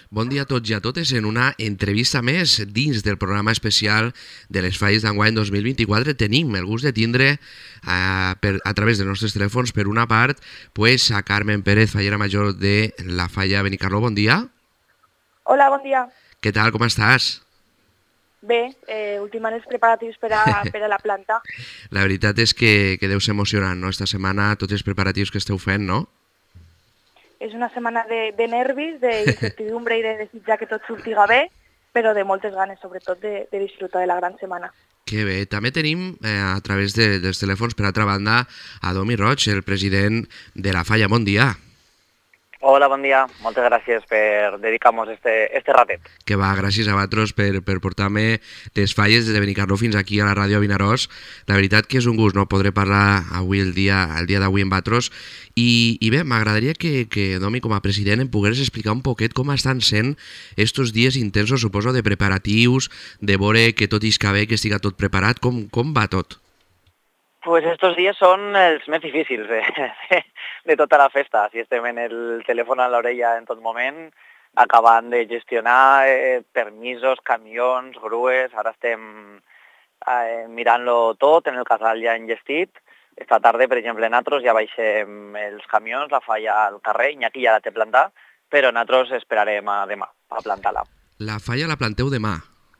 Bon dia a tots i a totes en una entrevista més dins del programa especial de les falles d'enguany 2024. Tenim el gust de tindre a través dels nostres telèfons, per una part, pues, a Carmen Pérez, fallera major de la falla Benicarló. Bon dia. Hola, bon dia. Què tal, com estàs? Bé, ultimant els preparatius per a la planta. La veritat és que deu ser emocionant, no?, esta setmana, tots els preparatius que esteu fent, no? És una setmana de nervis, d'incertidumbre i de desitjar que tot surtiga bé, però de moltes ganes, sobretot, de disfrutar de la gran setmana. Que bé. També tenim, a través dels telèfons, per altra banda, a Domi Roig, el president de la falla. Bon dia. Hola, bon dia. Moltes gràcies per dedicar-nos este ratet. Que va, gràcies a vosaltres per portar-me les falles des de Benicarló fins aquí a la ràdio a Vinaròs. La veritat que és un gust, no?, podré parlar avui el dia d'avui amb vosaltres. I bé, m'agradaria que Domi, com a president, em pogués explicar un poquet com estan sent estos dies intensos, suposo, de preparatius, de veure que tot isca bé, que estiga tot preparat. Com va tot? Pues estos días son els més difícils de tota la festa. Si estem en el telèfon a l'orella en tot moment, acabant de gestionar permisos, camions, grues. Ara estem mirant-lo tot, en el casal ja enllestit. Esta tarda, per exemple, nosaltres ja baixem els camions, la falla al carrer, Iñaki ja la té plantar, però nosaltres esperarem a demà a plantar-la. La falla la planteu demà?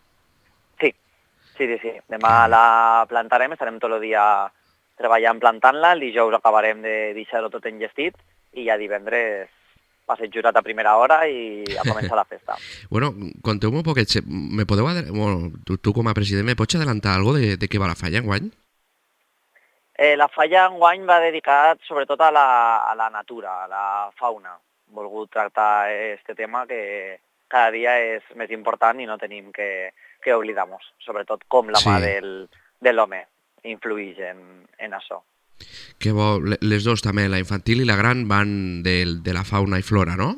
Sí. Demà la plantarem, estarem tot el dia treballant plantant-la, el dijous acabarem de deixar-ho tot enllestit i ja divendres passeig jurat a primera hora i a començar la festa. Bueno, conteu-me un poquet, me podeu tu com a president, me pots adelantar algo de què va la falla enguany? La falla enguany va dedicat sobretot a la natura, a la fauna. He volgut tractar este tema que cada dia és més important i no tenim que oblidar-nos, sobretot com la mà de l'home influïx en això. Que bo, les dos també, la infantil i la gran, van de la fauna i flora, no?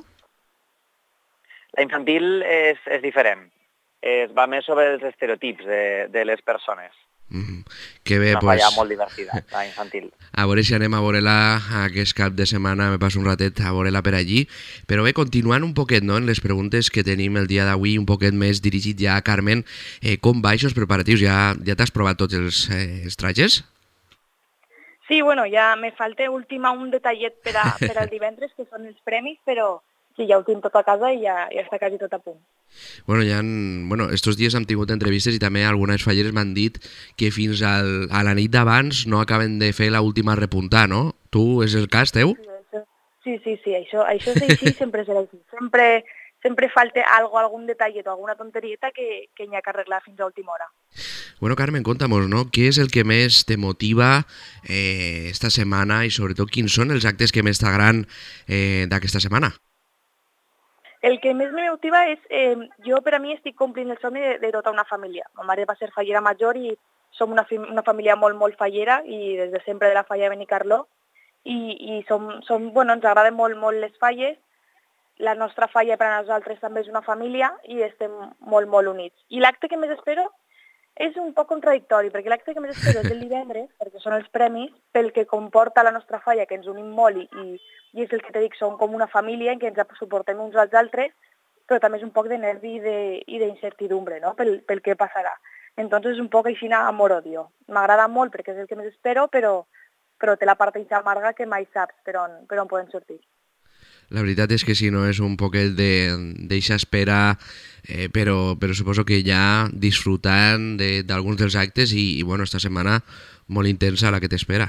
La infantil és diferent, va més sobre els estereotips de les persones. Que bé, una falla molt divertida, la infantil. A veure si anem a veure-la aquest cap de setmana, me passo un ratet a veure-la per allí. Però bé, continuant un poquet, no?, en les preguntes que tenim el dia d'avui, un poquet més dirigit ja a Carmen, com va aquests preparatius? Ja t'has provat tots els trajes? Sí, bueno, ja me falta ultimar un detallet per al divendres, que són els premis, però sí, ja ho tinc tot a casa i ja està quasi tot a punt. Bueno, estos dies hem tingut entrevistes i també algunes falleres m'han dit que fins a la nit d'abans no acaben de fer l'última repuntar, no? Tu, és el cas teu? Sí, això és així, sempre serà així. Sempre falta algun detallet o alguna tonterieta que n'hi ha que arreglar fins a última hora. Bueno, Carmen, conta'mos, no?, què és el que més te motiva esta setmana i sobretot quins són els actes que més t'agraden d'aquesta setmana? El que més me motiva és, jo per a mi estic complint el somni de tota una família. Ma mare va ser fallera major i som una família molt, molt fallera i des de sempre de la falla de Benicarló i bueno, ens agraden molt, molt les falles. La nostra falla per a nosaltres també és una família i estem molt, molt units. I l'acte que més espero és un poc contradictori, perquè l'acte que més espero és el divendres, perquè són els premis, pel que comporta la nostra falla, que ens unim molt i és el que te dic, som com una família en què ens suportem uns als altres, però també és un poc de nervi i d'incertidumbre, no?, pel que passarà. Entonces és un poc així amor-odio. M'agrada molt perquè és el que més espero, però té la part amarga que mai saps per on poden sortir. La veritat és que sí, no és un poquet d'eixa espera, però suposo que ja disfrutant d'alguns dels actes i bueno, esta setmana molt intensa la que t'espera.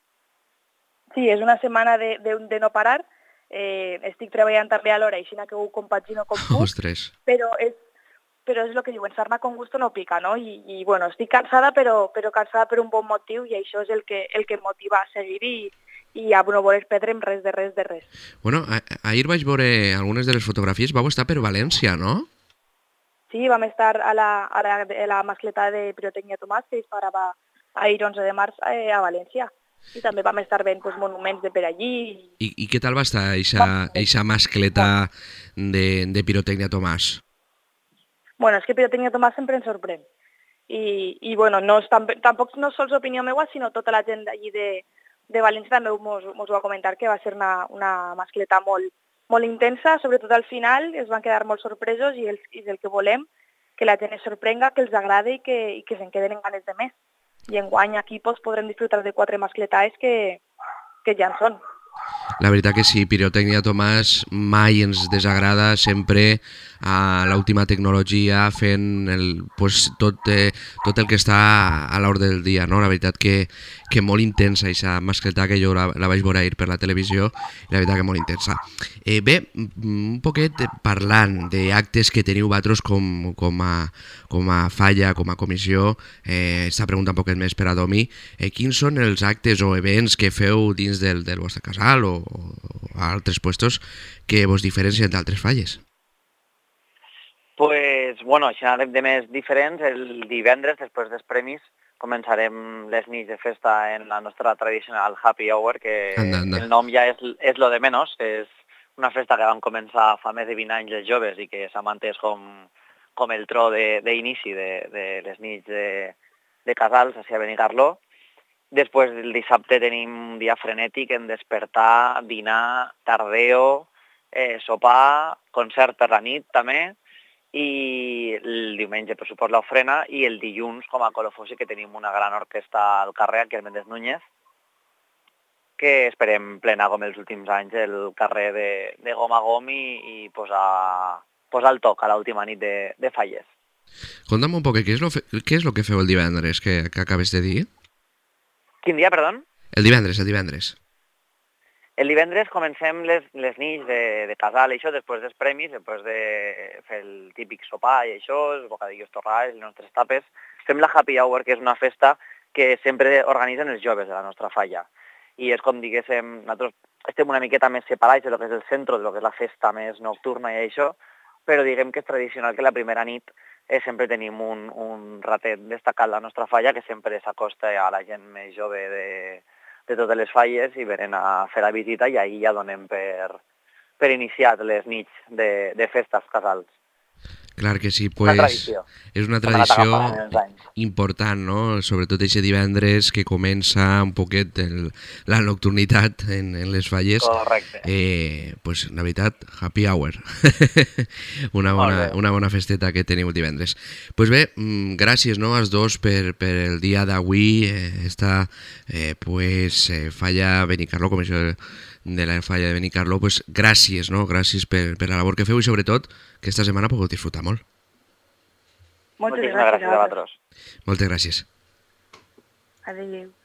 Sí, és una setmana de no parar. Estic treballant també alhora, així que ho compagino com puc. Ostres. Però és el que diuen, sarna con gusto no pica, no? I bueno, estic cansada, però cansada per un bon motiu i això és el que em motiva a seguir i a no voler perdre'm res de res. Bueno, ahir vaig veure algunes de les fotografies, vau estar per València, no? Sí, vam estar a la mascleta de Pirotècnia Tomàs, que es farà ahir 11 de març a València. I també vam estar veient monuments de per allí. I què tal va estar eixa mascleta de Pirotècnia Tomàs? Bueno, és que Pirotècnia Tomàs sempre ens sorprèn. I bueno, tampoc no sols opinió meua, sinó tota la gent d'allí de València també mos va comentar que va ser una mascleta molt, molt intensa, sobretot al final, es van quedar molt sorpresos i és el que volem, que la gent es sorprenga, que els agrade i que se'n queden en ganes de més. I enguany aquí podrem disfrutar de 4 mascletaes que ja en són. La veritat que sí, Pirotècnia Tomàs mai ens desagrada, sempre a l'última tecnologia fent tot el que està a l'ordre del dia, no? La veritat que molt intensa aquesta mascletà, que jo la vaig veure ahir per la televisió, i la veritat que molt intensa. Bé, un poquet parlant d'actes que teniu vosaltres com a falla, com a comissió, esta pregunta un poquet més per a Domi, quins són els actes o events que feu dins del vostre casal o a altres puestos que vos diferencien d'altres falles? Pues, bueno, això de més diferents, el divendres, després dels premis, començarem les nits de festa en la nostra tradicional Happy Hour, que el nom ja és lo de menys, és una festa que van començar fa més de 20 anys els joves i que s'ha mantès com el tro d'inici de les nits de casals a Benicarló. Després, el dissabte, tenim un dia frenètic en despertar, dinar, tardeo, sopar, concert per la nit també, i el diumenge, per supost, l'ofrena, i el dilluns, com a Colofosi, que tenim una gran orquestra al carrer, aquí al Méndez Núñez, que esperem plenar, com els últims anys, el carrer de gom a gom i posar el toc a l'última nit de falles. Conta'm un poc, què és el que feu el divendres que acabes de dir? Quin dia, perdó? El divendres. El divendres comencem les nits de casal i això, després dels premis, després de fer el típic sopar i això, els bocadillos torrats, les nostres tapes. Fem la Happy Hour, que és una festa que sempre organitzen els joves de la nostra falla. I és com diguéssim, nosaltres estem una miqueta més separats de lo que és el centre, de lo que és la festa més nocturna i això, però diguem que és tradicional que la primera nit sempre tenim un ratet destacat a la nostra falla que sempre s'acosta a la gent més jove de totes les falles i venen a fer la visita i ahir ja donem per iniciat les nits de festes casals. Clar que sí, pues, és una tradició important, no? Sobretot aquest divendres que comença un poquet la nocturnitat en les falles. Correcte. Pues, la veritat, happy hour. una bona festeta que teniu el divendres. Pues bé, gràcies, no, als dos per el dia d'avui, esta falla Benicarló, comissió de la falla de Benicarló, pues gràcies, no? Gràcies per la labor que feu i sobretot que esta setmana pugueu disfrutar molt. Moltes gràcies a vosaltres. Moltes gràcies. Adéu.